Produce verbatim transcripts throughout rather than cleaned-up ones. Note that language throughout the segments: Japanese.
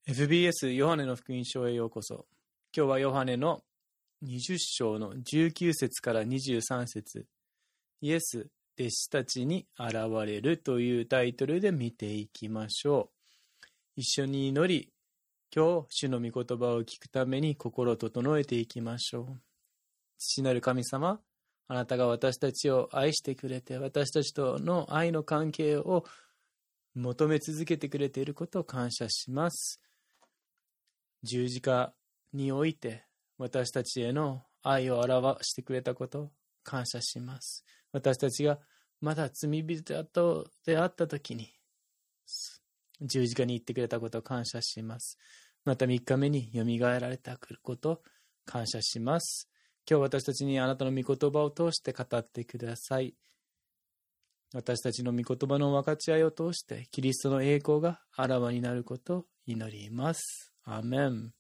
エフビーエス ヨハネの福音書へようこそ。今日はヨハネのにじゅっ章のじゅうきゅう節からにじゅうさん節、イエス、弟子たちに現れるというタイトルで見ていきましょう。一緒に祈り、今日主の御言葉を聞くために心を整えていきましょう。父なる神様、あなたが私たちを愛してくれて、私たちとの愛の関係を求め続けてくれていることを感謝します。十字架において私たちへの愛を表してくれたことを感謝します。私たちがまだ罪人であったときに十字架に行ってくれたことを感謝します。また三日目によみがえられたことを感謝します。今日私たちにあなたの御言葉を通して語ってください。私たちの御言葉の分かち合いを通してキリストの栄光があらわになることを祈ります。アーメン。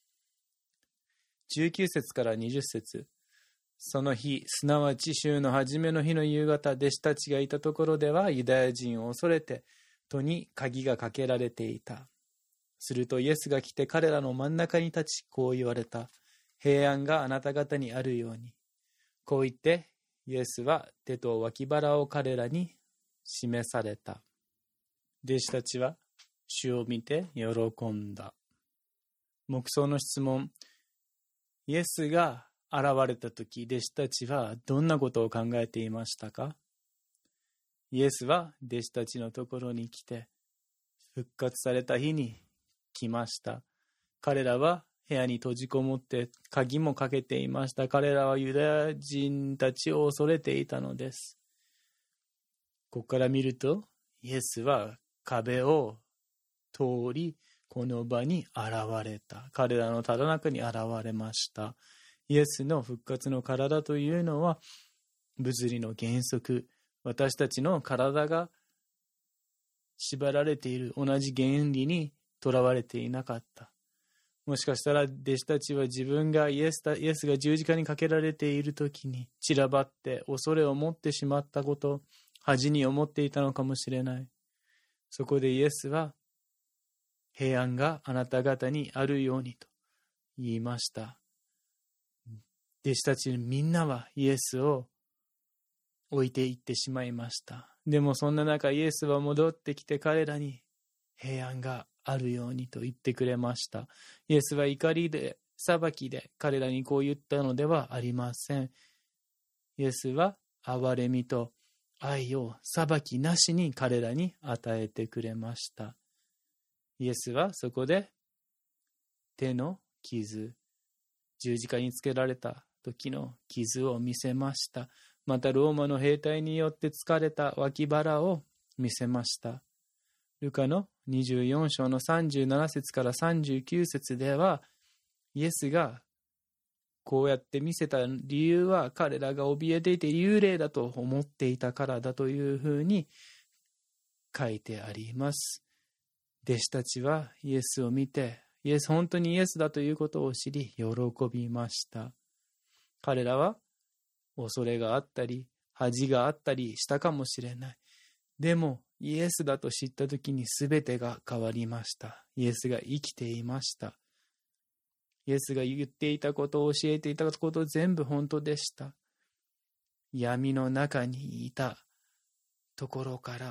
じゅうきゅう節からにじゅう節。その日、すなわち週の初めの日の夕方、弟子たちがいたところではユダヤ人を恐れて戸に鍵がかけられていた。するとイエスが来て彼らの真ん中に立ち、こう言われた。平安があなた方にあるように。こう言ってイエスは手と脇腹を彼らに示された。弟子たちは主を見て喜んだ。黙想の質問。イエスが現れたとき、弟子たちはどんなことを考えていましたか？イエスは弟子たちのところに来て、復活された日に来ました。彼らは部屋に閉じこもって鍵もかけていました。彼らはユダヤ人たちを恐れていたのです。ここから見ると、イエスは壁を通り、この場に現れた。彼らのただ中に現れました。イエスの復活の体というのは、物理の原則、私たちの体が縛られている同じ原理にとらわれていなかった。もしかしたら弟子たちは自分がイエス、イエスが十字架にかけられているときに散らばって恐れを持ってしまったこと、恥に思っていたのかもしれない。そこでイエスは、平安があなた方にあるようにと言いました。弟子たちみんなはイエスを置いていってしまいました。でもそんな中イエスは戻ってきて彼らに平安があるようにと言ってくれました。イエスは怒りで裁きで彼らにこう言ったのではありません。イエスは憐れみと愛を裁きなしに彼らに与えてくれました。イエスはそこで手の傷、十字架につけられた時の傷を見せました。またローマの兵隊によって疲れた脇腹を見せました。ルカのにじゅうよん章のさんじゅうなな節からさんじゅうきゅう節では、イエスがこうやって見せた理由は彼らが怯えていて幽霊だと思っていたからだというふうに書いてあります。弟子たちはイエスを見て、イエス、本当にイエスだということを知り、喜びました。彼らは恐れがあったり、恥があったりしたかもしれない。でも、イエスだと知ったときに全てが変わりました。イエスが生きていました。イエスが言っていたことを教えていたこと全部本当でした。闇の中にいたところから、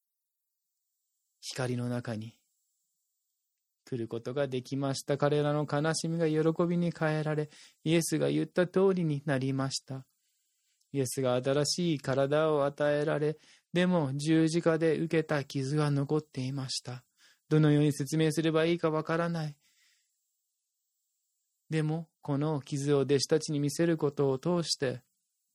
光の中に来ることができました。彼らの悲しみが喜びに変えられ、イエスが言った通りになりました。イエスが新しい体を与えられ、でも十字架で受けた傷が残っていました。どのように説明すればいいかわからない。でもこの傷を弟子たちに見せることを通して、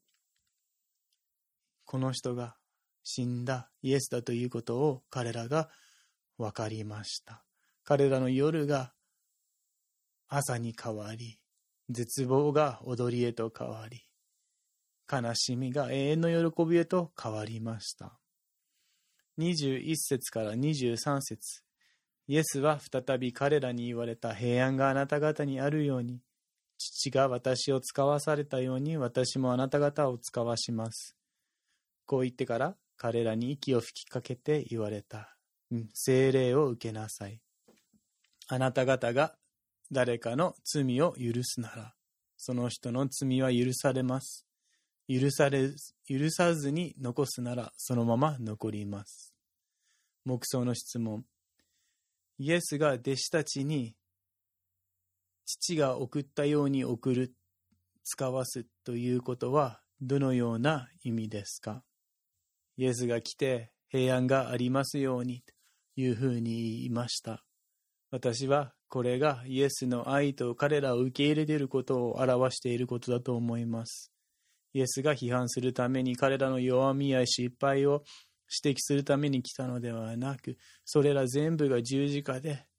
この人が死んだイエスだということを彼らが分かりました。彼らの夜が朝に変わり、絶望が踊りへと変わり、悲しみが永遠の喜びへと変わりました。にじゅういち節からにじゅうさん節、イエスは再び彼らに言われた。平安があなた方にあるように、父が私を使わされたように私もあなた方を使わします。こう言ってから彼らに息を吹きかけて言われた。うん、聖霊を受けなさい。 あなた方が誰かの罪を許すなら、その人の罪は許されます。許され、許さずに残すなら、そのまま残ります。黙想の質問。イエスが弟子たちに、父が送ったように送る、使わすということは、どのような意味ですか？イエスが来て平安がありますようにというふうに言いました。私はこれがイエスの愛と彼らを受け入れていることを表していることだと思います。イエスが批判するために彼らの弱みや失敗を指摘するために来たのではなく、それら全部が十字架で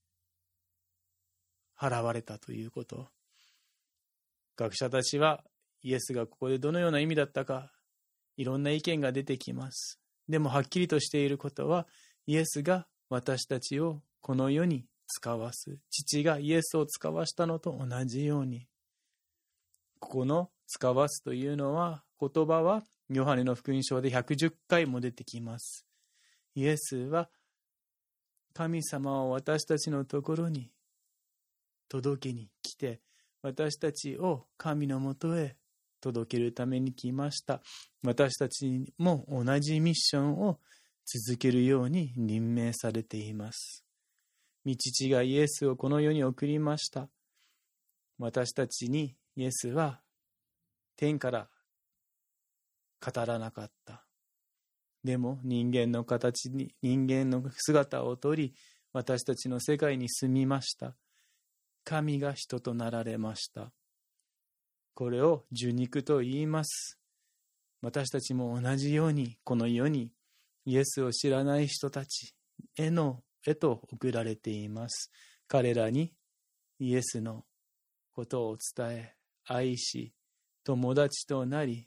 払われたということ。学者たちはイエスがここでどのような意味だったか、いろんな意見が出てきます。でもはっきりとしていることは、イエスが私たちをこの世に使わす。父がイエスを使わしたのと同じように。ここの使わすというのは、言葉はヨハネの福音書でひゃくじゅっかいも出てきます。イエスは神様を私たちのところに届けに来て、私たちを神のもとへ届けるために来ました。私たちも同じミッションを続けるように任命されています。御父がイエスをこの世に送りました。私たちにイエスは天から語らなかった。でも人間の形に、人間の姿をとり、私たちの世界に住みました。神が人となられました。これを受肉と言います。私たちも同じようにこの世にイエスを知らない人たちへのへと送られています。彼らにイエスのことを伝え、愛し、友達となり、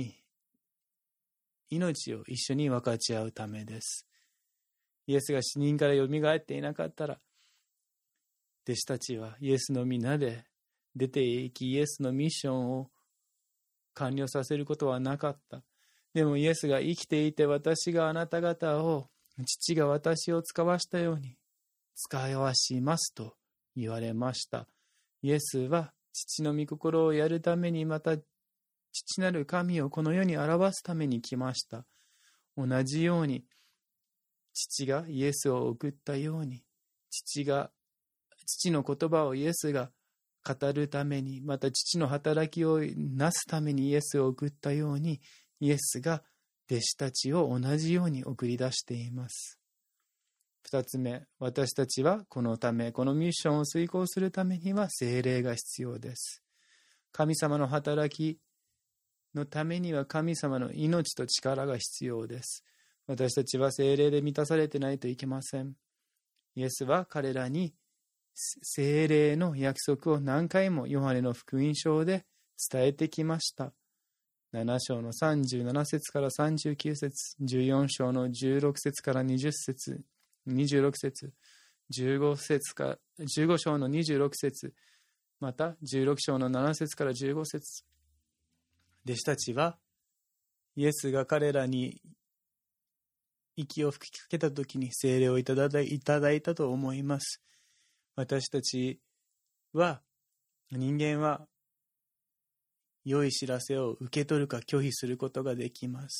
命を一緒に分かち合うためです。イエスが死人からよみがえっていなかったら、弟子たちはイエスの皆で出て行き、イエスのミッションを完了させることはなかった。でもイエスが生きていて、私があなた方を、父が私を使わしたように使わしますと言われました。イエスは父の御心をやるために、また父なる神をこの世に表すために来ました。同じように父がイエスを送ったように、父が父の言葉をイエスが語るために、また父の働きをなすためにイエスを送ったように、イエスが弟子たちを同じように送り出しています。二つ目、私たちはこのため、このミッションを遂行するためには聖霊が必要です。神様の働きのためには神様の命と力が必要です。私たちは聖霊で満たされてないといけません。イエスは彼らに聖霊の約束を何回もヨハネの福音書で伝えてきました。なな章のさんじゅうなな節からさんじゅうきゅう節、じゅうよん章のじゅうろく節からにじゅう節、にじゅうろく節、じゅうご節か、じゅうご章のにじゅうろく節、またじゅうろく章のなな節からじゅうご節。弟子たちはイエスが彼らに息を吹きかけたときに聖霊をいただいたと思います。私たちは、人間は良い知らせを受け取るか拒否することができます。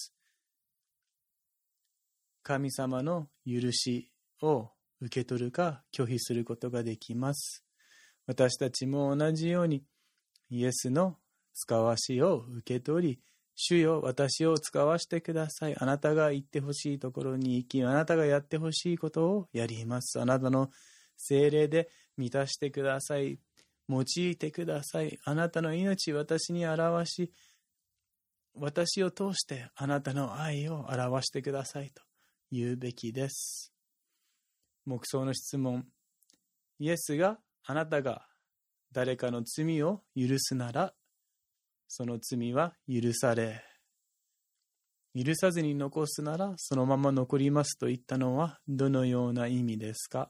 神様の許しを受け取るか拒否することができます。私たちも同じようにイエスの使わしを受け取り、主よ、私を使わしてください。あなたが行ってほしいところに行き、あなたがやってほしいことをやります。あなたの聖霊で満たしてください。用いてください。あなたの命を私に表し、私を通してあなたの愛を表してくださいと言うべきです。黙想の質問。イエスがあなたが誰かの罪を許すなら、その罪は許され、許さずに残すならそのまま残りますと言ったのはどのような意味ですか？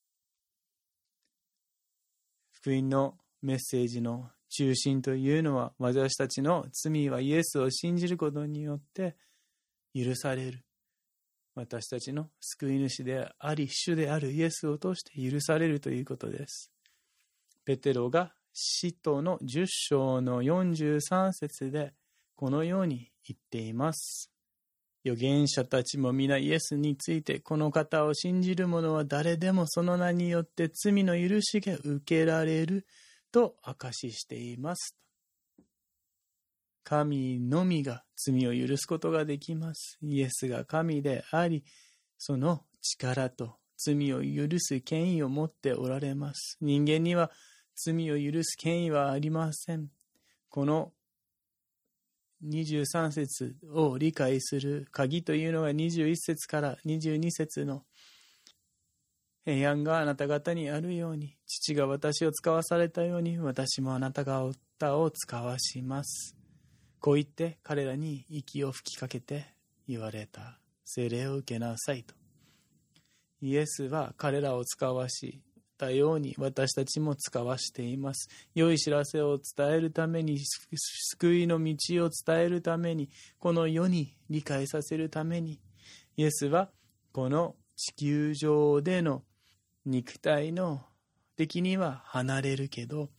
福音のメッセージの中心というのは、私たちの罪はイエスを信じることによって許される。 私たちの救い主であり、主であるイエスを通して許されるということです。ペテロが使徒のじゅっ章のよんじゅうさん節でこのように言っています。預言者たちも皆イエスについて、この方を信じる者は誰でもその名によって罪の許しが受けられると証ししています。神のみが罪を許すことができます。イエスが神であり、その力と罪を許す権威を持っておられます。人間には罪を許す権威はありません。このにじゅうさん節を理解する鍵というのがにじゅういち節からにじゅうに節の平安があなた方にあるように、父が私を使わされたように、私もあなた方を使わします。こう言って彼らに息を吹きかけて言われた。聖霊を受けなさいと。イエスは彼らを使わしたように私たちも使わしています。良い知らせを伝えるために、救いの道を伝えるために、この世に理解させるために、イエスはこの地球上での肉体の敵には離れるけど、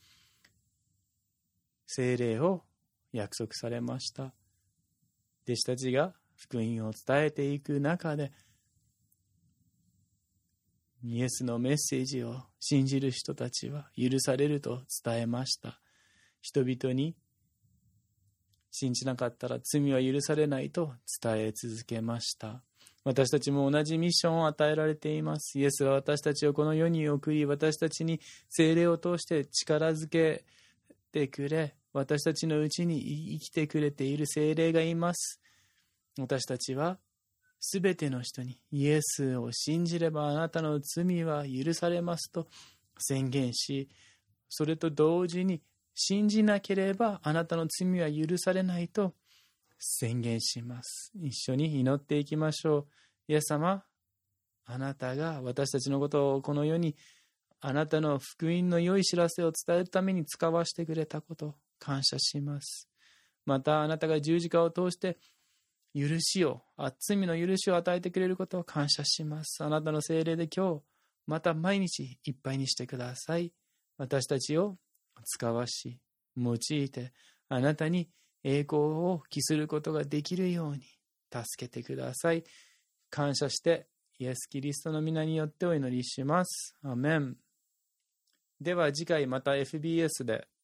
聖霊を約束されました。弟子たちが福音を伝えていく中で、イエスのメッセージを信じる人たちは許されると伝えました。人々に信じなかったら罪は許されないと伝え続けました。私たちも同じミッションを与えられています。イエスは私たちをこの世に送り、私たちに聖霊を通して力づけてくれ、私たちのうちに生きてくれている聖霊がいます。私たちはすべての人にイエスを信じればあなたの罪は許されますと宣言し、それと同時に信じなければあなたの罪は許されないと宣言します。一緒に祈っていきましょう。イエス様、あなたが私たちのことをこの世にあなたの福音の良い知らせを伝えるために使わせてくれたこと、感謝します。またあなたが十字架を通して許しを、罪の許しを与えてくれることを感謝します。あなたの聖霊で今日、また毎日いっぱいにしてください。私たちを使わし、用いて、あなたに栄光を期することができるように助けてください。感謝して、イエス・キリストの皆によってお祈りします。アメン。では次回また エフビーエス で